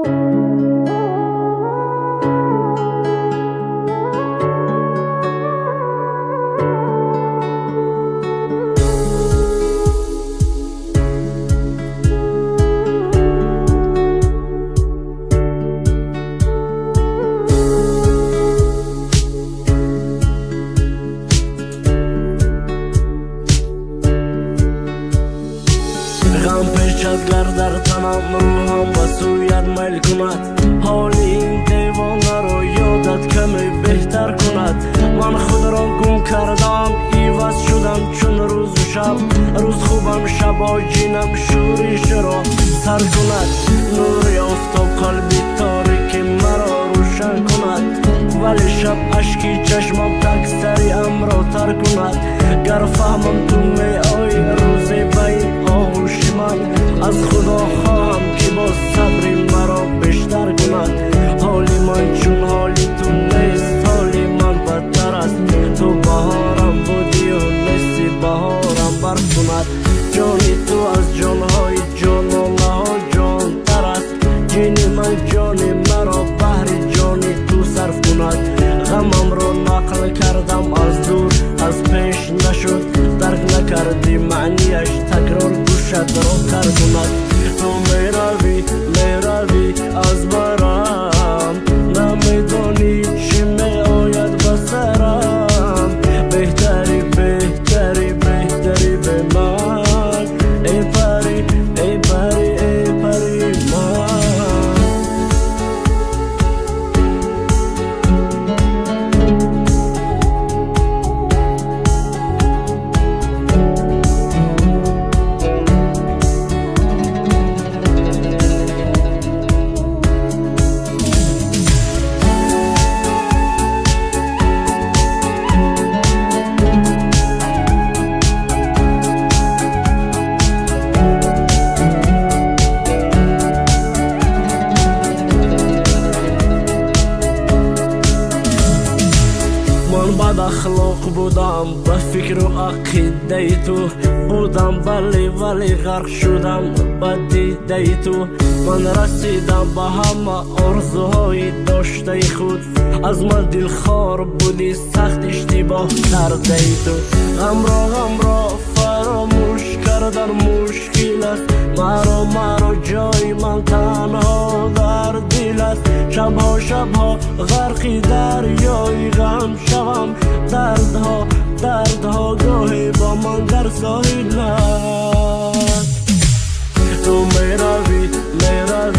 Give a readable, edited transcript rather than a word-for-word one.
پیچدگر در تنم روحم و سویت میل کند حال این دیوانه رو یادت کمی بهتر کند من خود را گم کردم ایواز شدم چون روز و شب روز خوبم شب آجینم شوریش را سر کند نوری آفتاب قلبی تاریکی مرا روشن کند ولی شب اشکی چشمم تکسری را تر کند گر فهمم تو می آی روزی بین آغوش من از خدا خواهم که با صبری مرا بیشتر کند حالی من چون حالی تو نیست حالی من بدتر است تو بهارم بودی و نیستی بهارم بر کند جانی تو از جانهای جانانه ها جان تر است جینی من جانی مرا بحر جانی تو صرف کند غمم رو نقل کردم از دور از پیش نشد درک نکردی معنیش تکرار گوشت رو کر کند تو میروی از برم نمیدانی چی می آید بسرم بهتری بهتری بهتری به من ای پری ای پری ای پری من بد اخلاق بودم به فکر و عقیده تو بودم ولی غرق شدم به دیده تو من رسیدم به همه آرزوهای داشته خود از من دلخوار بودی سخت اشتباه کرده تو غم را فراموش کردن مشکل است مرا جای من تنها در دل است شبها غرقی دریای غم شوم دردها گاهی با من در ساحل است تو میروی